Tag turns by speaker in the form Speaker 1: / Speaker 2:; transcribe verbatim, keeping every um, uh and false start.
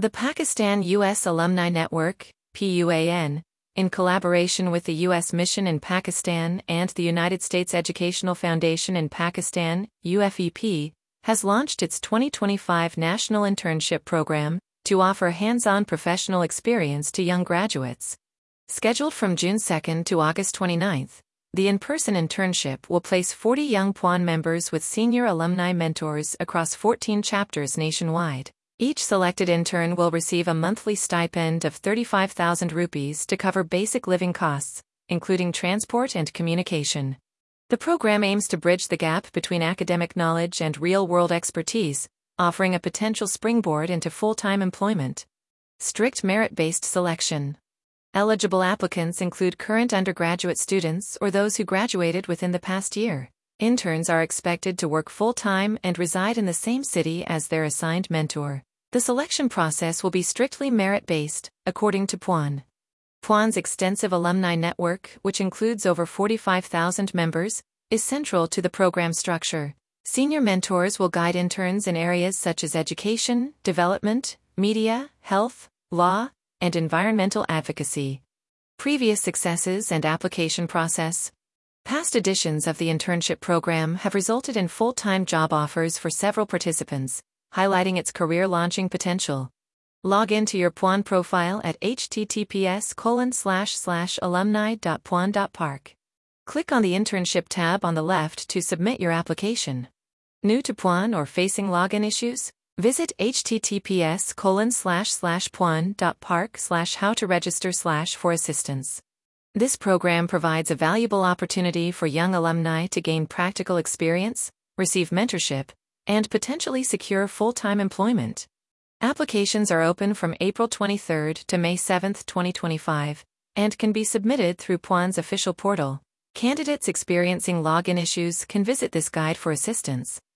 Speaker 1: The Pakistan U S Alumni Network, P U A N, in collaboration with the U S Mission in Pakistan and the United States Educational Foundation in Pakistan, U F E P, has launched its twenty twenty-five National Internship Program to offer hands-on professional experience to young graduates. Scheduled from June second to August twenty-ninth, the in-person internship will place forty young P U A N members with senior alumni mentors across fourteen chapters nationwide. Each selected intern will receive a monthly stipend of thirty-five thousand rupees to cover basic living costs, including transport and communication. The program aims to bridge the gap between academic knowledge and real-world expertise, offering a potential springboard into full-time employment. Strict merit-based selection. Eligible applicants include current undergraduate students or those who graduated within the past year. Interns are expected to work full-time and reside in the same city as their assigned mentor. The selection process will be strictly merit-based, according to P U A N. P U A N's extensive alumni network, which includes over forty-five thousand members, is central to the program structure. Senior mentors will guide interns in areas such as education, development, media, health, law, and environmental advocacy. Previous successes and application process. Past editions of the internship program have resulted in full-time job offers for several participants, highlighting its career-launching potential. Log into your P U A N profile at h t t p s colon slash slash alumni dot p u a n dot park. Click on the Internship tab on the left to submit your application. New to P U A N or facing login issues? Visit h t t p s colon slash slash p u a n dot park slash how to register slash for assistance. This program provides a valuable opportunity for young alumni to gain practical experience, receive mentorship, and potentially secure full-time employment. Applications are open from April twenty-third to May seventh, twenty twenty-five, and can be submitted through P U A N's official portal. Candidates experiencing login issues can visit this guide for assistance.